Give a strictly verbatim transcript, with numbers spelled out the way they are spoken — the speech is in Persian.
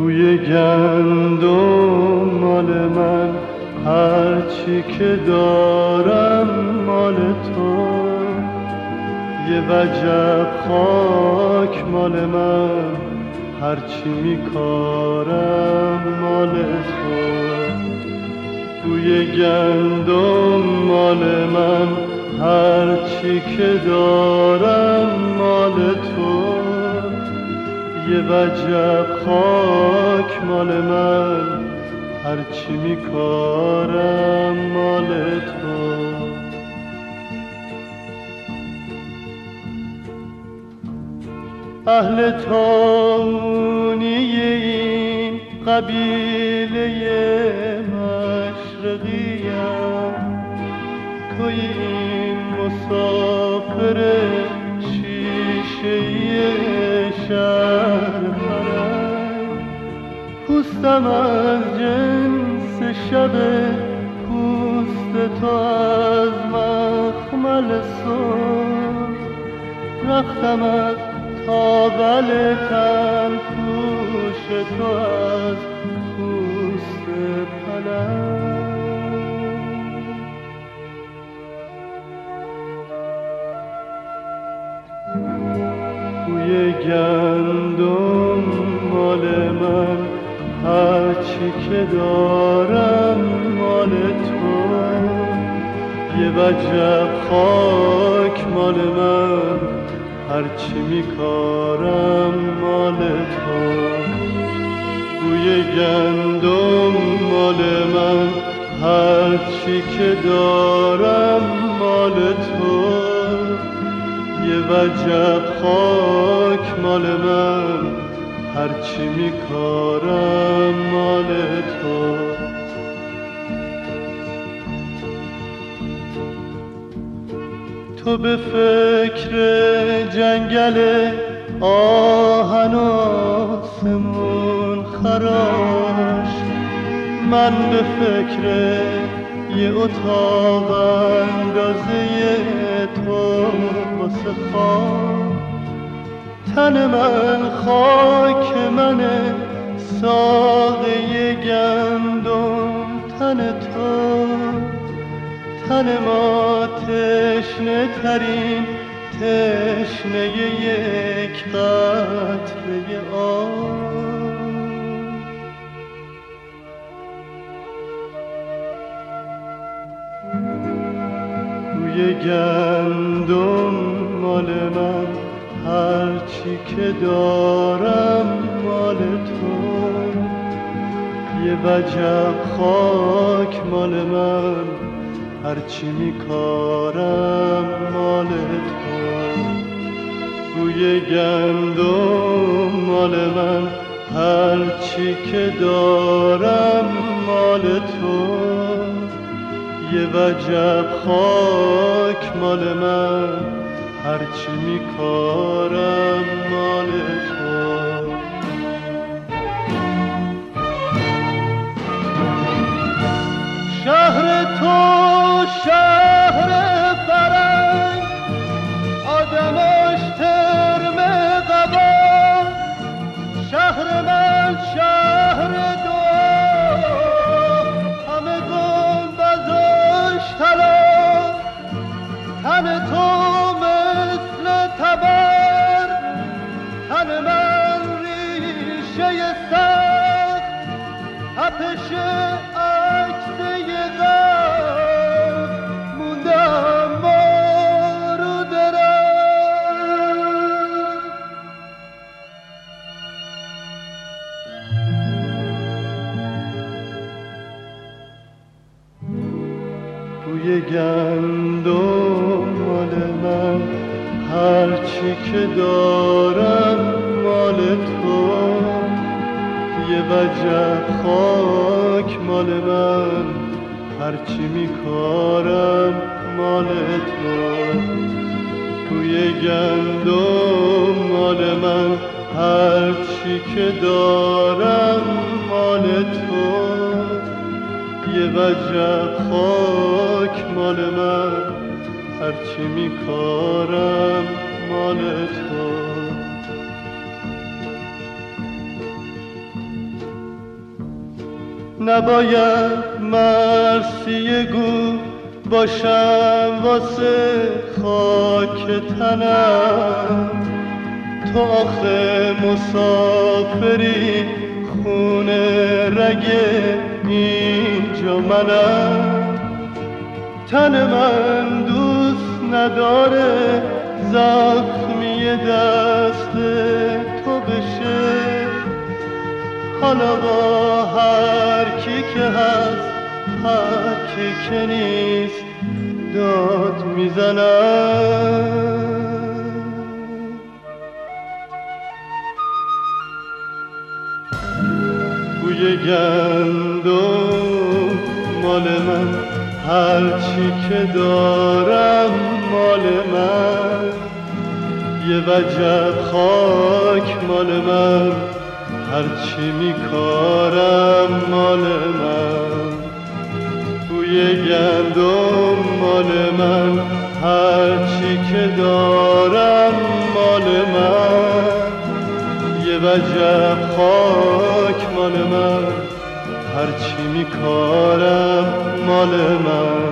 بوی گندم مال من، هرچی که دارم مال تو. یه وجب خاک مال من، هرچی میکارم مال تو. بوی گندم مال من، هرچی که دارم مال تو. یه وجب خاک مال من، هرچی میکارم مال تو. اهل تونی این قبیله مشرقیم، توی این مسافر شیشه‌ای شهر فرنگ. پوستم از جنس شب پوست تو، از مخمل سرخ. رختم از تاول تن پوش تو، از پوست پلنگ. بوی گندم مال من، هرچی که دارم مال تو. یه وجب خاک مال من، هرچی میکارم مال تو. بوی گندم مال من، هرچی که دارم مال تو. یه وجب خاک مال من، هرچی میکارم مال تو. تو به فکر جنگل آهن و آسمون خراش، من به فکر یه اتاق اندازه تو واسه خواب. تن من خاک منه، ساقه گندم تن تو. تن ما تشنه ترین تشنه یک قطره آب. بوی گندم مال من، هرچی که دارم مال تو. یه وجب خاک مال من، هرچی میکارم مال تو. بوی گندم مال من، هرچی که دارم مال تو. یه وجب خاک مال من، هرچی میکارم مال تو. شهر تو شهر فرنگ، آدماش ترم قبا. شهر من شهر دعا، همه گنبداش طلا. تن تو مثل تبر، تن من ریشه سخت. تپش عکس یه غم موندم ما رو درم. بوی گندم مال من، هرچی که دارم مال تو. یه وجب خاک مال من، هرچی میکارم مال تو. بوی گندم مال من، هرچی که دارم مال تو. یه وجب خاک مال من، هرچی میکارم مال تو. نباید مرثیه گو باشم واسه خاک تنم، تو آخه مسافری خونه رگ اینجا منم. تن من دوست نداره زخمی دست تو بشه، حالا با هر کی که هست هر کی که نیست داد میزنم. بوی گندم مال من، هرچی که دارم مال من، یه وجب خاک مال من، هرچی میکارم مال من. بوی گندم مال من، هرچی که دارم مال من، یه وجب خاک مال من، هرچی میکارم مال من.